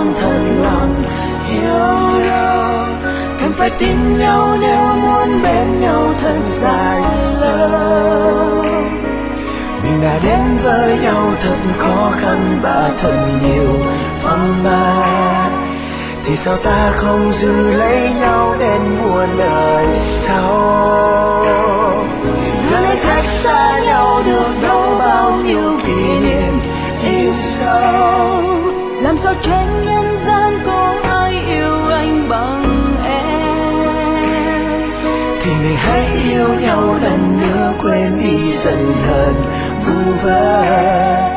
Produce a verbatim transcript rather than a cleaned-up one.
lòng thật lòng yêu nhau. Cần phải tin nhau nếu muốn bên nhau thật dài lâu. Mình đã đến với nhau thật khó khăn và thật nhiều phong ba, thì sao ta không giữ lấy nhau đến muôn đời sau. Giờ đây cách xa nhau được đâu bao nhiêu kỷ niệm in sâu. Làm sao trên nhân gian có ai yêu anh bằng em. Thì mình hãy yêu nhau lần nữa, quên đi giận hờn vu vơ.